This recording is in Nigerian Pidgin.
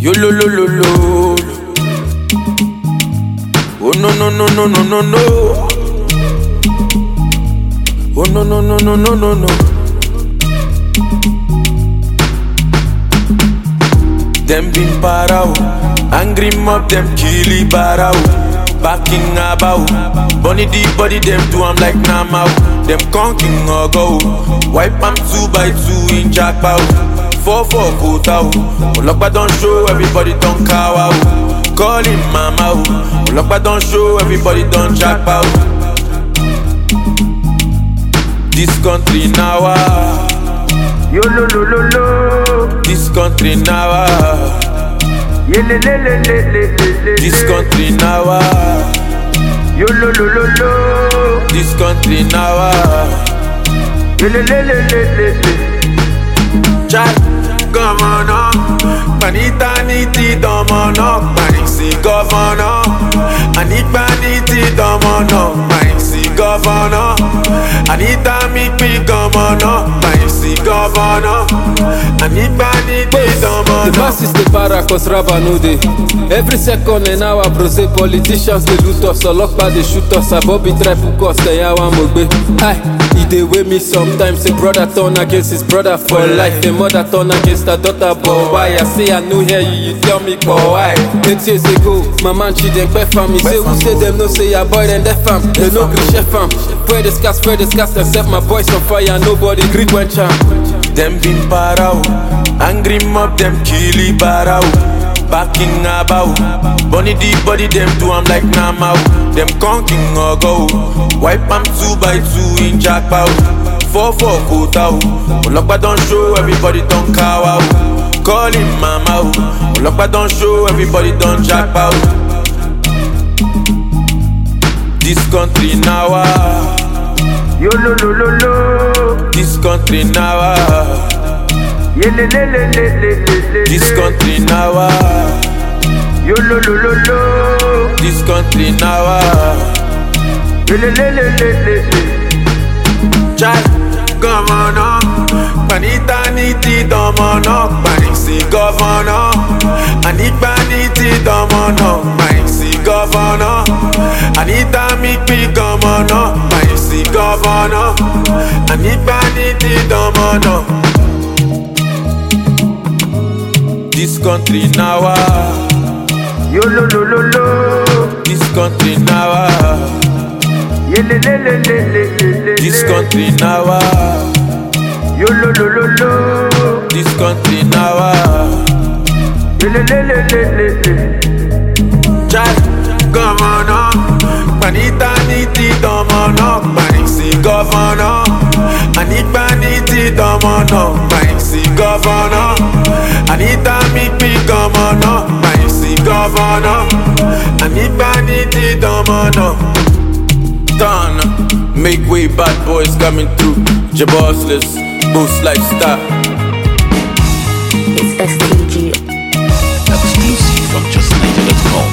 Yo lo lo lo lo. Oh no no no no no no no. Oh no no no no no no no. Them been parao, angry mob them killy barao. Backing about, bunny the body them do I'm like Namao. Them conking or go, wipe am 2x2 in jackpot. 4-4 kota. Olokpa don't show, everybody don't cow out. Call him mama. Olokpa don't show, everybody don't jackpot. This country now, yo lo lo lo lo. This country now, ye le le le le le le. This country now, yo lo lo lo lo. This country now, ye le le le le le. Chai, governor, panita niti domono, panisi governor, anipa niti domono, panisi governor, anita mikpi governor, panisi governor, anipa niti domono. The masses dey para cause raba no dey. Every second an hour brose politicians dey loot us, olokpa dey shoot us, abobi try put us, yawa mogbe. Hi, e dey weigh me sometimes. A brother turn against his brother for life. A mother turn against her daughter, but why? I say I no hear you, you tell me but why? 8 years ago, my man she dem pay fam. Me say who say them no say your boy dem def fam. They no gree chef fam. Spread the scars, and set my boys on fire. Nobody gree when charm. Them been parao, angry mob them killy barao. Backing about, bunny the body them do I'm like Namao. Them conking or go, wipe am 2x2 in jackpot. 4-4 kota. Olokpa don't show, everybody don't cow out. Call him mama. Olokpa don't show, everybody don't jackpot. This country now, yo lo lo lo lo. This country now, ye le le le le le le. This country now, yo lo lo lo lo. This country now, ye le le le le le. Chai, governor, panita niti domono, panisi governor, anipa niti domono, panisi governor, anita mikpi governor, panisi governor, anipa niti domono. This country now, yo lo lo lo lo. This country now, ye le le le le le. This country now, yo lo lo lo lo. This country now, ye le le le le le. Chai, governor, panita niti domono, panisi governor, anipa niti domono, panisi governor, anita mikpi governor, panisi governor, anipa niti domono. Done, make way, bad boys coming through. Jabossless, boost lifestyle. It's STG. Exclusive from justniger.com.